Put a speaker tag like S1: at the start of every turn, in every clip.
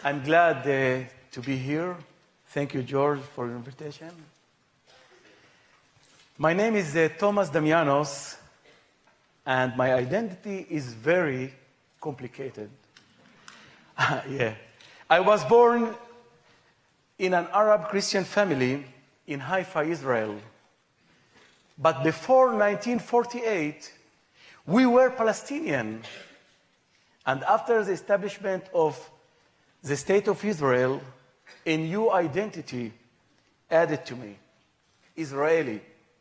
S1: I'm glad to be here. Thank you, George, for your invitation. My name is Thomas Damianos, and my identity is very complicated. Yeah. I was born in an Arab Christian family in Haifa, Israel. But before 1948, we were Palestinian. And after the establishment of the State of Israel, a new identity added to me, Israeli.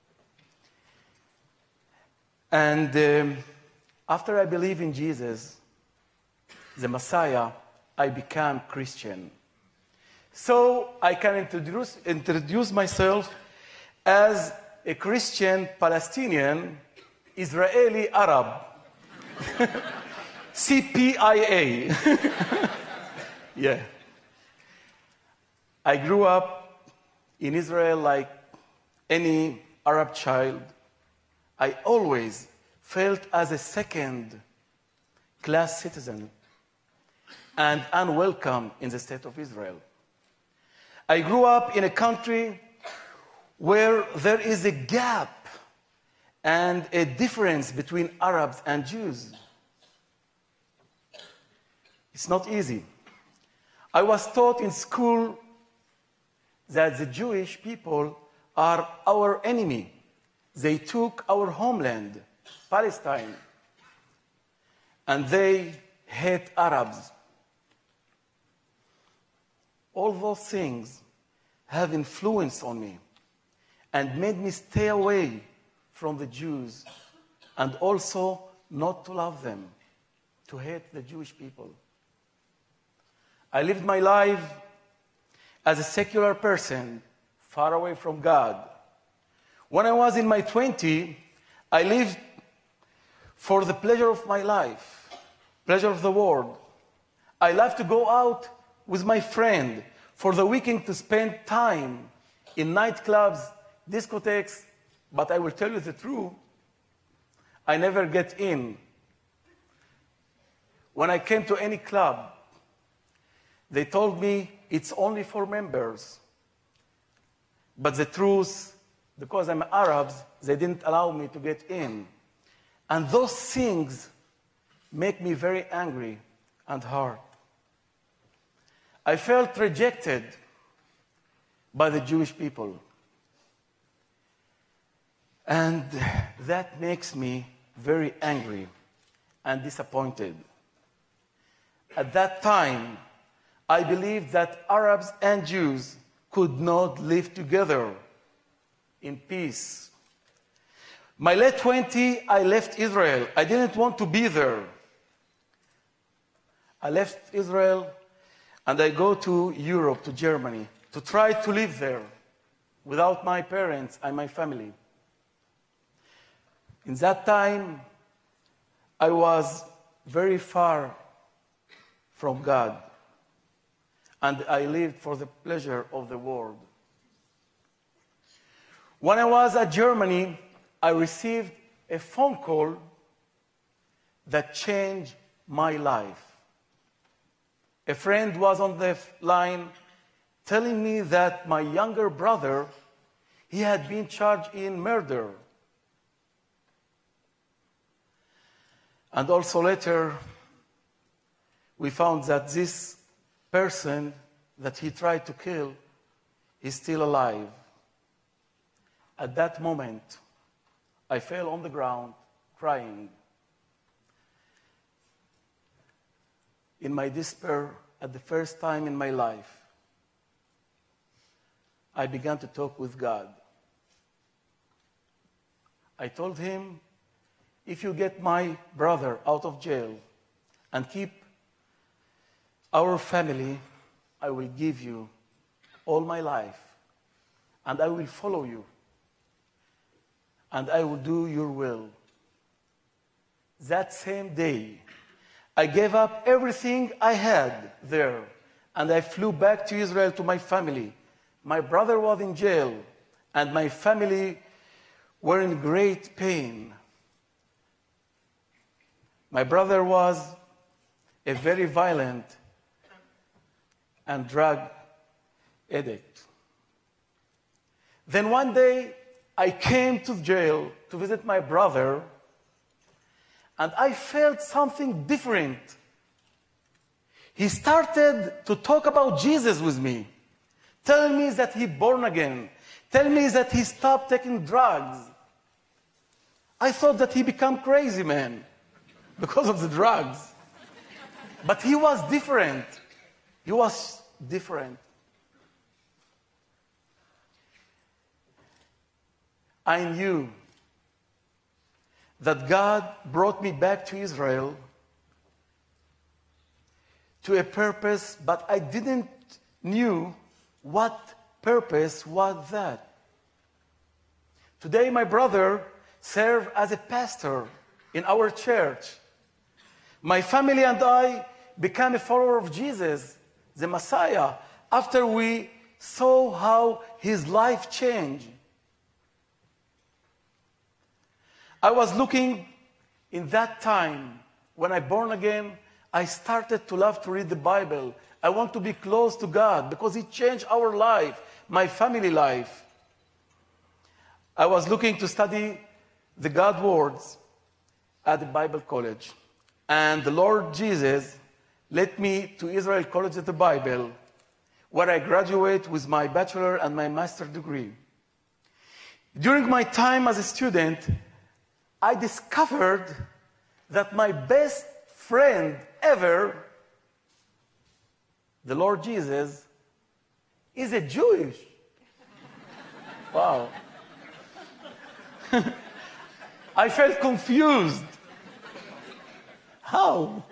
S1: And after I believe in Jesus, the Messiah, I became Christian. So I can introduce myself as a Christian Palestinian Israeli Arab. CPIA. Yeah. I grew up in Israel like any Arab child. I always felt as a second-class citizen and unwelcome in the state of Israel. I grew up in a country where there is a gap and a difference between Arabs and Jews. It's not easy. I was taught in school that the Jewish people are our enemy. They took our homeland, Palestine, and they hate Arabs. All those things have influence on me and made me stay away from the Jews and also not to love them, to hate the Jewish people. I lived my life as a secular person, far away from God. When I was in my 20s, I lived for the pleasure of my life, pleasure of the world. I loved to go out with my friend for the weekend to spend time in nightclubs, discotheques, but I will tell you the truth, I never get in. When I came to any club, they told me it's only for members. But the truth, because I'm Arab, they didn't allow me to get in. And those things make me very angry and hard. I felt rejected by the Jewish people. And that makes me very angry and disappointed. At that time, I believed that Arabs and Jews could not live together in peace. My late 20s, I left Israel. I didn't want to be there. I left Israel and I go to Europe, to Germany, to try to live there without my parents and my family. In that time, I was very far from God, and I lived for the pleasure of the world. When I was at Germany, I received a phone call that changed my life. A friend was on the line telling me that my younger brother, he had been charged in murder. And also later, we found that this person that he tried to kill is still alive. At that moment, I fell on the ground crying. In my despair, at the first time in my life, I began to talk with God. I told him, if you get my brother out of jail and keep our family, I will give you all my life, and I will follow you, and I will do your will. That same day, I gave up everything I had there, and I flew back to Israel to my family. My brother was in jail, and my family were in great pain. My brother was a very violent and drug addict. Then one day, I came to jail to visit my brother, and I felt something different. He started to talk about Jesus with me, telling me that he born again, telling me that he stopped taking drugs. I thought that he become crazy, man, because of the drugs. But he was different. He was different. I knew that God brought me back to Israel to a purpose, but I didn't knew what purpose was that. Today, my brother serves as a pastor in our church. My family and I became a follower of Jesus, the Messiah, after we saw how his life changed. I was looking in that time, when I born again, I started to love to read the Bible. I want to be close to God because it changed our life, my family life. I was looking to study the God words at the Bible college. And the Lord Jesus led me to Israel College of the Bible, where I graduate with my bachelor and my master's degree. During my time as a student, I discovered that my best friend ever, the Lord Jesus, is a Jewish. Wow. I felt confused. How?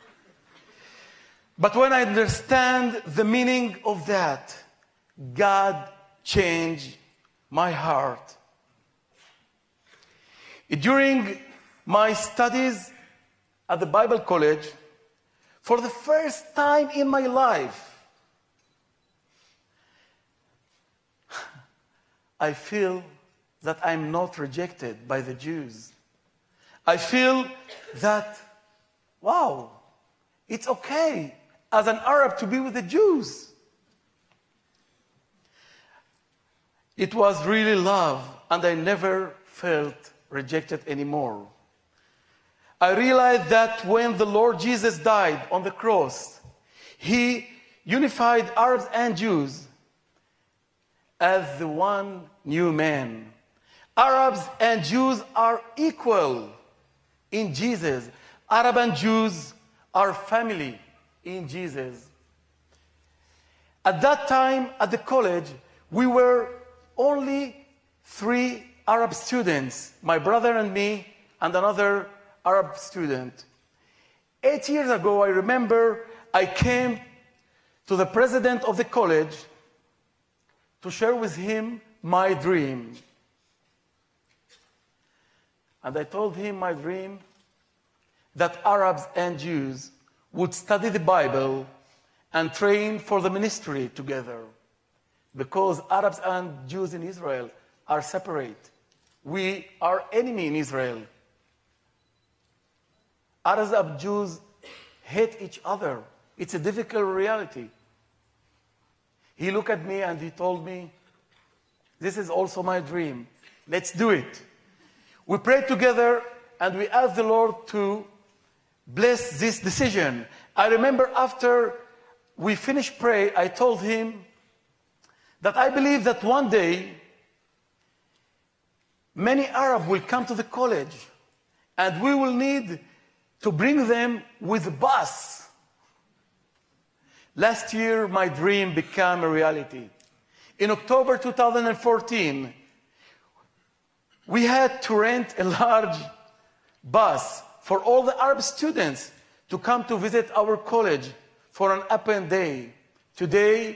S1: But when I understand the meaning of that, God changed my heart. During my studies at the Bible college, for the first time in my life, I feel that I'm not rejected by the Jews. I feel that, wow, it's okay as an Arab to be with the Jews. It was really love, and I never felt rejected anymore. I realized that when the Lord Jesus died on the cross, he unified Arabs and Jews as the one new man. Arabs and Jews are equal in Jesus. Arab and Jews are family in Jesus. At that time, at the college, we were only 3 Arab students, my brother and me, and another Arab student. 8 years ago, I remember I came to the president of the college to share with him my dream. And I told him my dream that Arabs and Jews would study the Bible and train for the ministry together, because Arabs and Jews in Israel are separate. We are enemy in Israel. Arabs and Jews hate each other. It's a difficult reality. He looked at me and he told me, this is also my dream. Let's do it. We prayed together and we asked the Lord to bless this decision. I remember after we finished praying, I told him that I believe that one day many Arabs will come to the college and we will need to bring them with a bus. Last year, my dream became a reality. In October 2014, we had to rent a large bus for all the Arab students to come to visit our college for an open day. Today,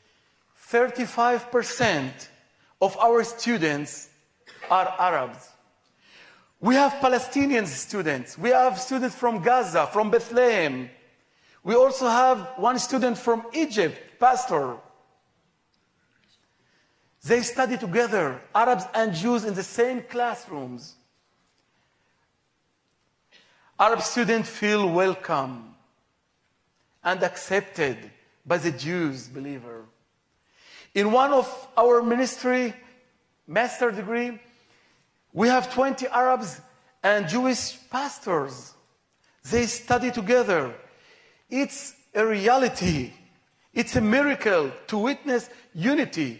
S1: 35% of our students are Arabs. We have Palestinian students. We have students from Gaza, from Bethlehem. We also have one student from Egypt, pastor. They study together, Arabs and Jews in the same classrooms. Arab students feel welcome and accepted by the Jews believer. In one of our ministry master degree, we have 20 Arabs and Jewish pastors. They study together. It's a reality. It's a miracle to witness unity.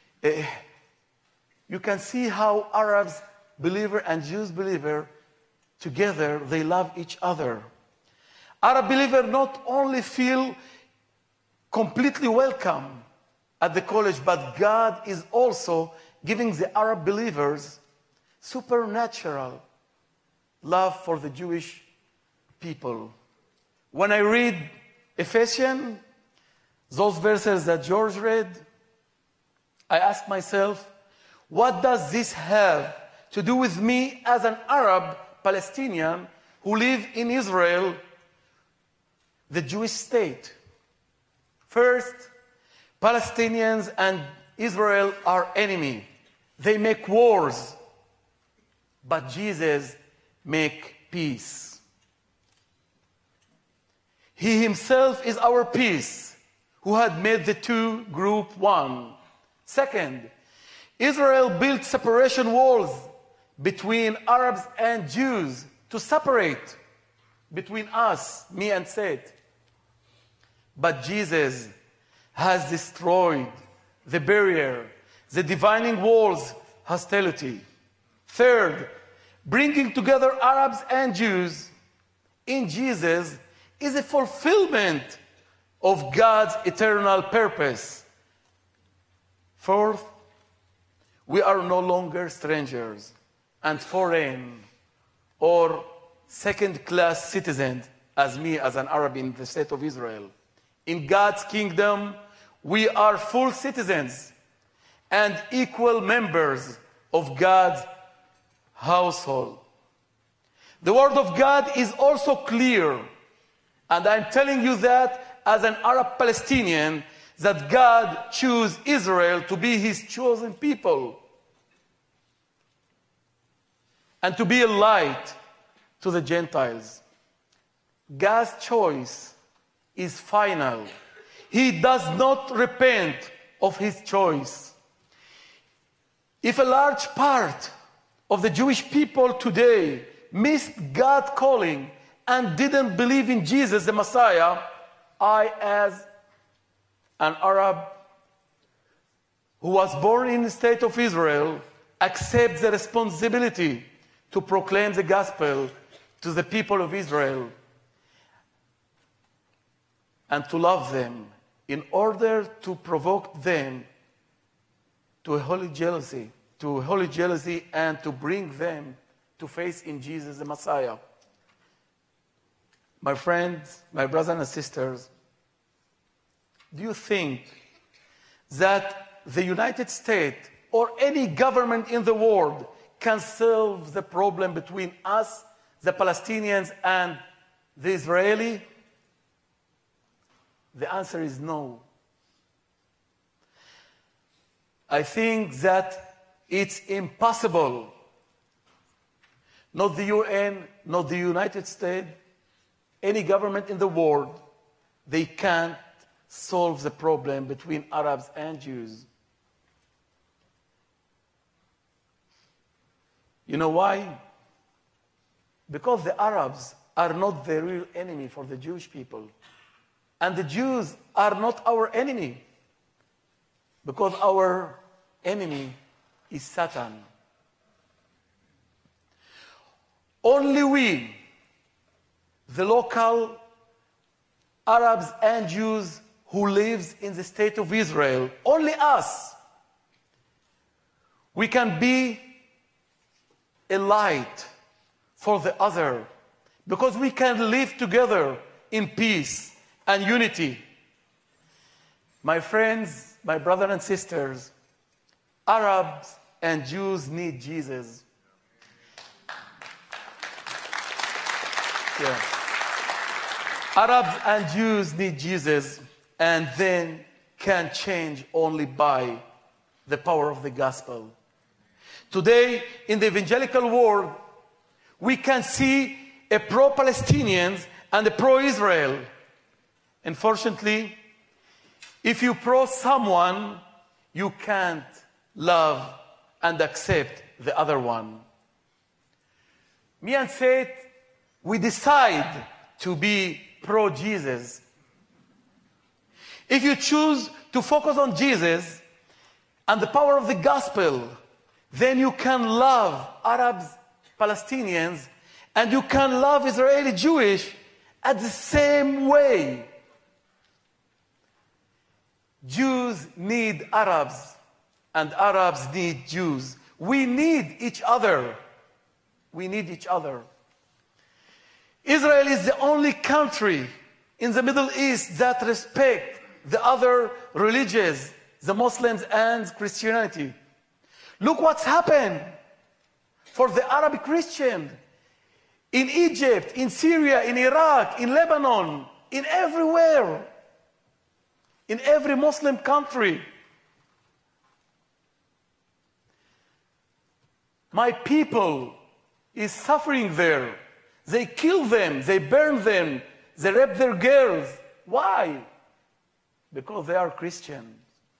S1: You can see how Arabs believer and Jews believer together, they love each other. Arab believer not only feel completely welcome at the college, but God is also giving the Arab believers supernatural love for the Jewish people. When I read Ephesians, those verses that George read, I ask myself, what does this have to do with me as an Arab Palestinian who live in Israel, the Jewish state? First, Palestinians and Israel are enemy. They make wars, but Jesus make peace. He himself is our peace, who had made the two group one. Second, Israel built separation walls between Arabs and Jews to separate between us, me and Seth. But Jesus has destroyed the barrier, the dividing walls, hostility. Third, bringing together Arabs and Jews in Jesus is a fulfillment of God's eternal purpose. Fourth, we are no longer strangers and foreign or second-class citizens as me, as an Arab in the state of Israel. In God's kingdom, we are full citizens and equal members of God's household. The word of God is also clear, and I'm telling you that as an Arab Palestinian, that God chose Israel to be his chosen people and to be a light to the Gentiles. God's choice is final. He does not repent of his choice. If a large part of the Jewish people today missed God's calling and didn't believe in Jesus, the Messiah, I, as an Arab who was born in the state of Israel, accept the responsibility to proclaim the gospel to the people of Israel and to love them in order to provoke them to a holy jealousy, and to bring them to faith in Jesus the Messiah. My friends, my brothers and sisters, do you think that the United States or any government in the world can solve the problem between us, the Palestinians, and the Israeli? The answer is no. I think that it's impossible. Not the UN, not the United States, any government in the world, they can't solve the problem between Arabs and Jews. You know why? Because the Arabs are not the real enemy for the Jewish people. And the Jews are not our enemy. Because our enemy is Satan. Only we, the local Arabs and Jews who lives in the state of Israel, only us, we can be a light for the other, because we can live together in peace and unity. My friends, my brothers and sisters, Arabs and Jews need Jesus. Yeah. Arabs and Jews need Jesus, and then can change only by the power of the gospel. Today, in the evangelical world, we can see a pro-Palestinians and a pro-Israel. Unfortunately, If you pro someone, you can't love and accept the other one. Me and Seth, we decide to be pro-Jesus. If you choose to focus on Jesus and the power of the gospel, then you can love Arabs, Palestinians, and you can love Israeli Jewish at the same way. Jews need Arabs, and Arabs need Jews. We need each other. We need each other. Israel is the only country in the Middle East that respects the other religions, the Muslims and Christianity. Look what's happened for the Arab Christian in Egypt, in Syria, in Iraq, in Lebanon, in everywhere, in every Muslim country. My people is suffering there. They kill them, they burn them, they rape their girls. Why? Because they are Christians.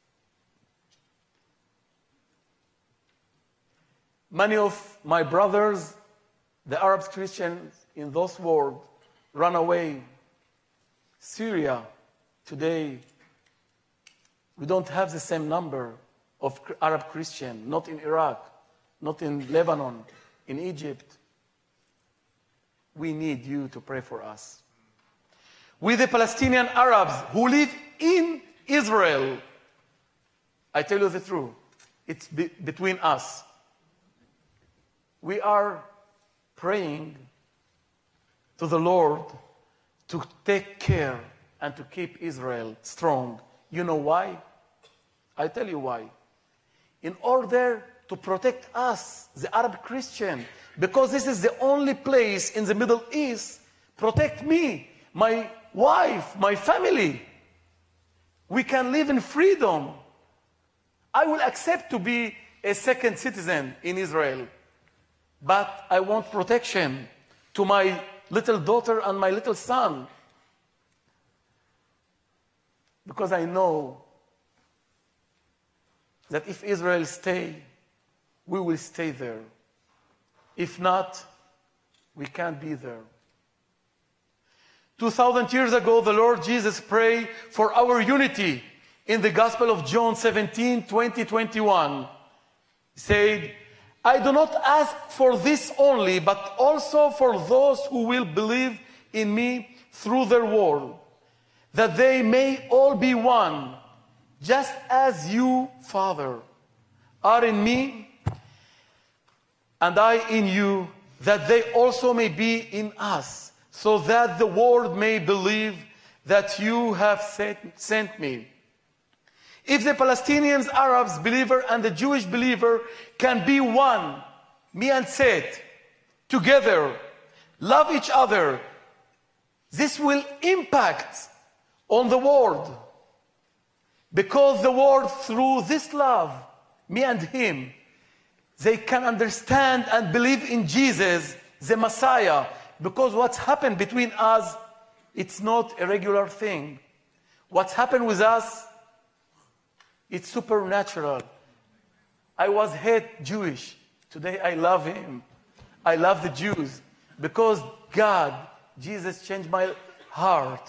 S1: Many of my brothers, the Arab Christians in those world, run away. Syria, today, we don't have the same number of Arab Christians, not in Iraq, not in Lebanon, in Egypt. We need you to pray for us. We, the Palestinian Arabs who live in Israel, I tell you the truth, it's between us. We are praying to the Lord to take care and to keep Israel strong. You know why? I tell you why. In order to protect us, the Arab Christian, because this is the only place in the Middle East, protect me, my wife, my family. We can live in freedom. I will accept to be a second citizen in Israel, but I want protection to my little daughter and my little son. Because I know that if Israel stay, we will stay there. If not, we can't be there. 2,000 years ago, the Lord Jesus prayed for our unity in the Gospel of John 17, 20, 21. He said, I do not ask for this only, but also for those who will believe in me through their word, that they may all be one, just as you, Father, are in me, and I in you, that they also may be in us, so that the world may believe that you have sent me. If the Palestinians, Arabs believer and the Jewish believer can be one, me and Seth, together, love each other, this will impact on the world. Because the world, through this love, me and him, they can understand and believe in Jesus, the Messiah. Because what's happened between us, it's not a regular thing. What's happened with us, it's supernatural. I was hate Jewish. Today I love him. I love the Jews. Because God, Jesus changed my heart.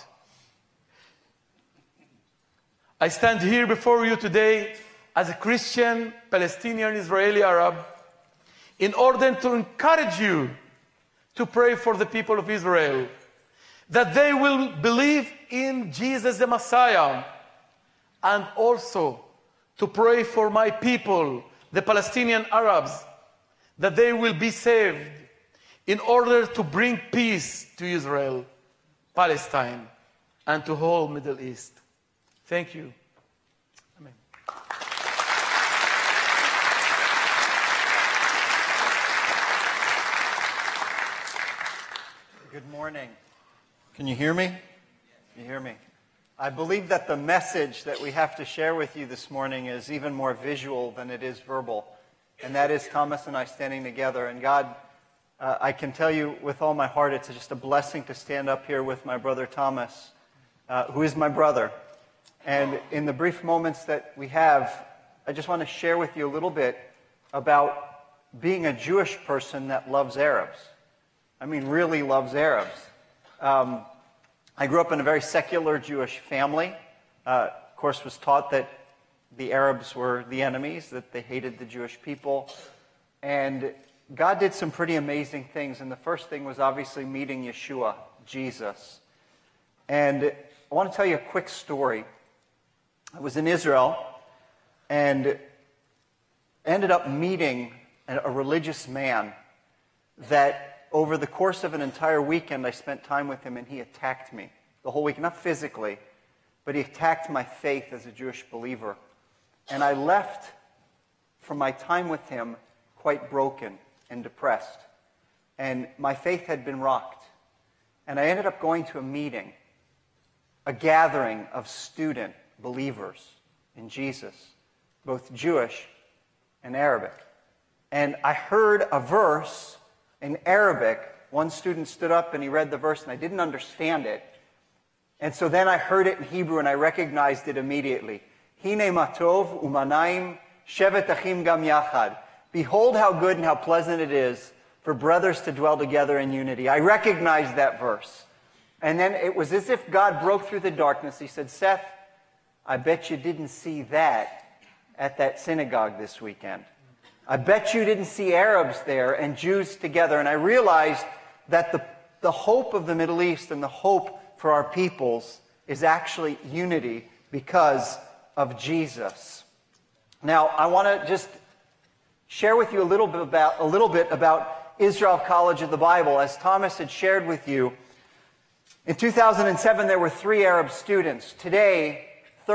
S1: I stand here before you today as a Christian, Palestinian, Israeli, Arab, in order to encourage you to pray for the people of Israel, that they will believe in Jesus the Messiah, and also to pray for my people, the Palestinian Arabs, that they will be saved in order to bring peace to Israel, Palestine, and to whole Middle East. Thank you. Amen.
S2: Good morning. Can you hear me? You hear me? I believe that the message that we have to share with you this morning is even more visual than it is verbal. And that is Thomas and I standing together. And God, I can tell you with all my heart, it's just a blessing to stand up here with my brother Thomas, who is my brother. And in the brief moments that we have, I just want to share with you a little bit about being a Jewish person that loves Arabs. I mean, really loves Arabs. I grew up in a very secular Jewish family. Of course, was taught that the Arabs were the enemies, that they hated the Jewish people. And God did some pretty amazing things. And the first thing was obviously meeting Yeshua, Jesus. And I want to tell you a quick story. I was in Israel and ended up meeting a religious man that over the course of an entire weekend I spent time with him, and he attacked me the whole week, not physically, but he attacked my faith as a Jewish believer. And I left from my time with him quite broken and depressed. And my faith had been rocked. And I ended up going to a meeting, a gathering of student believers in Jesus, both Jewish and Arabic. And I heard a verse in Arabic. One student stood up and he read the verse, and I didn't understand it. And so then I heard it in Hebrew and I recognized it immediately. Hine matov umanaim shevet achim gam yachad. Behold how good and how pleasant it is for brothers to dwell together in unity. I recognized that verse. And then it was as if God broke through the darkness. He said, Seth, I bet you didn't see that at that synagogue this weekend. I bet you didn't see Arabs there and Jews together. And I realized that the hope of the Middle East and the hope for our peoples is actually unity because of Jesus. Now, I want to just share with you a little bit about Israel College of the Bible. As Thomas had shared with you, in 2007 there were 3 Arab students. Today,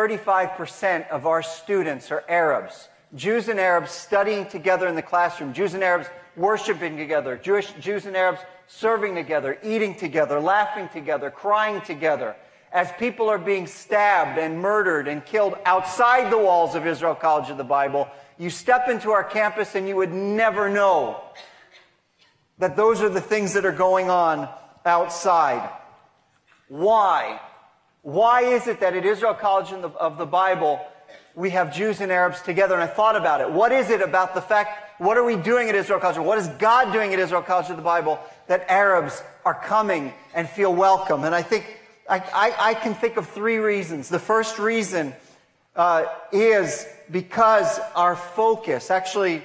S2: 35% of our students are Arabs. Jews and Arabs studying together in the classroom. Jews and Arabs worshiping together. Jews and Arabs serving together, eating together, laughing together, crying together. As people are being stabbed and murdered and killed outside the walls of Israel College of the Bible, you step into our campus and you would never know that those are the things that are going on outside. Why? Why is it that at Israel College of the Bible we have Jews and Arabs together? And I thought about it. What is it about the fact, what are we doing at Israel College? What is God doing at Israel College of the Bible that Arabs are coming and feel welcome? And I think I can think of 3 reasons. The first reason is because our focus, actually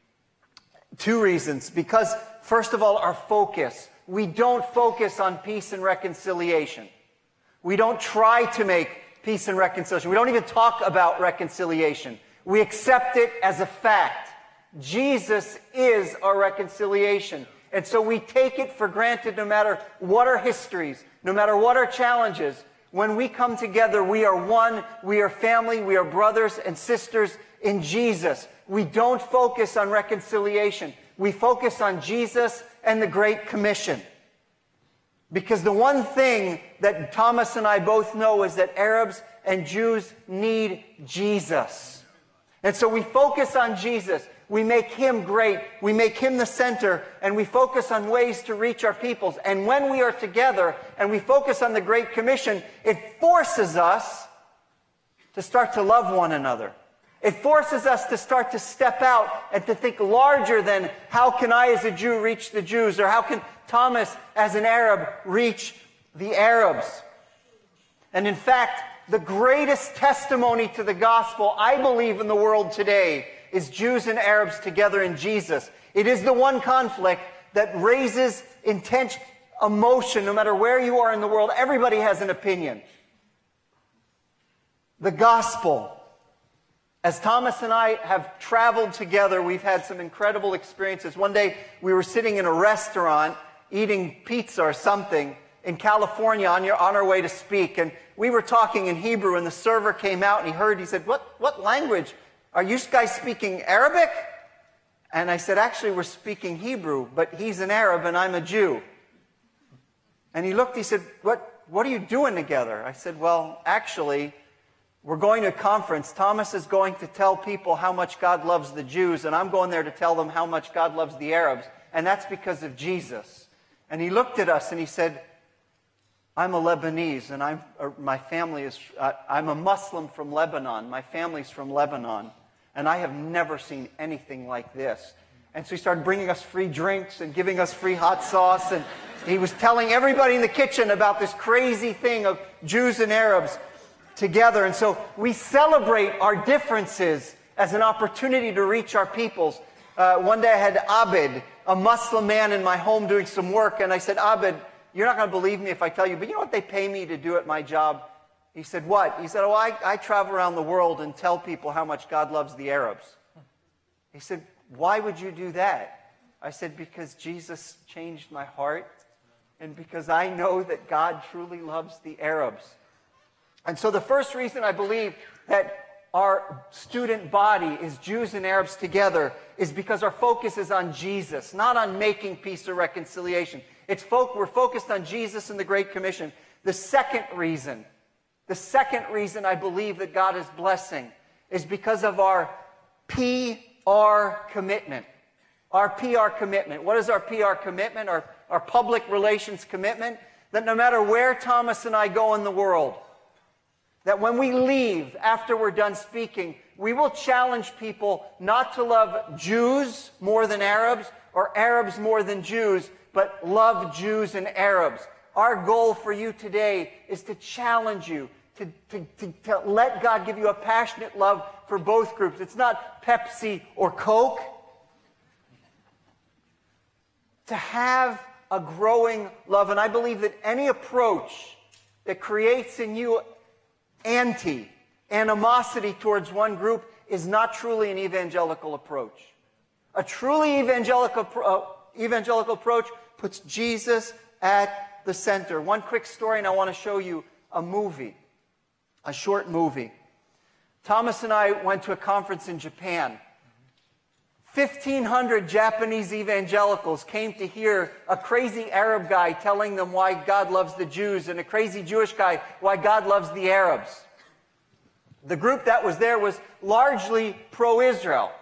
S2: 2 reasons. Because, first of all, our focus. We don't focus on peace and reconciliation. We don't try to make peace and reconciliation. We don't even talk about reconciliation. We accept it as a fact. Jesus is our reconciliation. And so we take it for granted no matter what our histories, no matter what our challenges. When we come together, we are one, we are family, we are brothers and sisters in Jesus. We don't focus on reconciliation. We focus on Jesus and the Great Commission. Because the one thing that Thomas and I both know is that Arabs and Jews need Jesus. And so we focus on Jesus. We make Him great. We make Him the center. And we focus on ways to reach our peoples. And when we are together and we focus on the Great Commission, it forces us to start to love one another. It forces us to start to step out and to think larger than how can I as a Jew reach the Jews, or how can Thomas as an Arab reach the Arabs. And in fact, the greatest testimony to the gospel, I believe, in the world today is Jews and Arabs together in Jesus. It is the one conflict that raises intense emotion no matter where you are in the world. Everybody has an opinion. The gospel. As Thomas and I have traveled together, we've had some incredible experiences. One day, we were sitting in a restaurant eating pizza or something in California on our way to speak. And we were talking in Hebrew, and the server came out and he said, what language? Are you guys speaking Arabic? And I said, actually, we're speaking Hebrew, but he's an Arab and I'm a Jew. And he looked, he said, what are you doing together? I said, well, actually, we're going to a conference. Thomas is going to tell people how much God loves the Jews, and I'm going there to tell them how much God loves the Arabs. And that's because of Jesus. And he looked at us and he said, I'm a Lebanese, and my family is, I'm a Muslim from Lebanon. My family's from Lebanon, and I have never seen anything like this. And so he started bringing us free drinks and giving us free hot sauce, and he was telling everybody in the kitchen about this crazy thing of Jews and Arabs together. And so we celebrate our differences as an opportunity to reach our peoples. One day I had Abed, a Muslim man, in my home doing some work, and I said, Abed, you're not going to believe me if I tell you, but you know what they pay me to do at my job? He said, what? He said, I travel around the world and tell people how much God loves the Arabs. He said, why would you do that? I said, because Jesus changed my heart, and because I know that God truly loves the Arabs. And so the first reason I believe that our student body is Jews and Arabs together is because our focus is on Jesus, not on making peace or reconciliation. We're focused on Jesus and the Great Commission. The second reason I believe that God is blessing is because of our PR commitment. Our PR commitment. What is our PR commitment? Our public relations commitment? That no matter where Thomas and I go in the world, that when we leave, after we're done speaking, we will challenge people not to love Jews more than Arabs or Arabs more than Jews, but love Jews and Arabs. Our goal for you today is to challenge you, to let God give you a passionate love for both groups. It's not Pepsi or Coke. To have a growing love. And I believe that any approach that creates in you animosity towards one group is not truly an evangelical approach. A truly evangelical approach puts Jesus at the center. One quick story, and I want to show you a movie, a short movie. Thomas and I went to a conference in Japan. 1,500 Japanese evangelicals came to hear a crazy Arab guy telling them why God loves the Jews, and a crazy Jewish guy why God loves the Arabs. The group that was there was largely pro-Israel.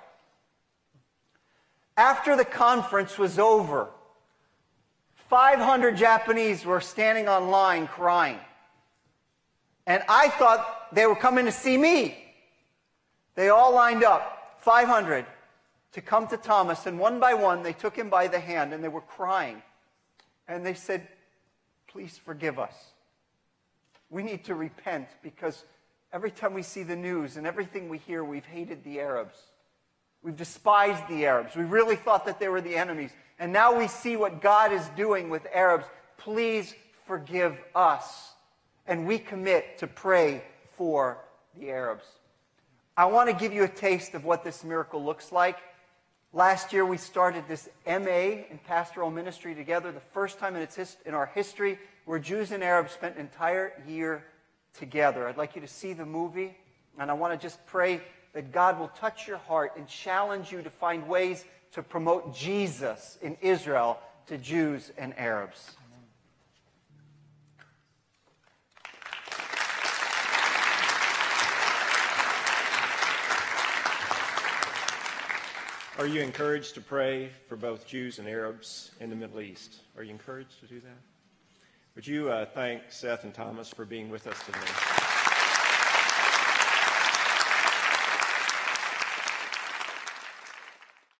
S2: After the conference was over, 500 Japanese were standing on line crying. And I thought they were coming to see me. They all lined up, 500, to come to Thomas. And one by one, they took him by the hand, and they were crying. And they said, please forgive us. We need to repent, because every time we see the news and everything we hear, we've hated the Arabs. We've despised the Arabs. We really thought that they were the enemies. And now we see what God is doing with Arabs. Please forgive us. And we commit to pray for the Arabs. I want to give you a taste of what this miracle looks like. Last year we started this MA in pastoral ministry together, the first time in our history where Jews and Arabs spent an entire year together. I'd like you to see the movie, and I want to just pray that God will touch your heart and challenge you to find ways to promote Jesus in Israel to Jews and Arabs.
S3: Are you encouraged to pray for both Jews and Arabs in the Middle East? Are you encouraged to do that? Would you thank Seth and Thomas for being with us today?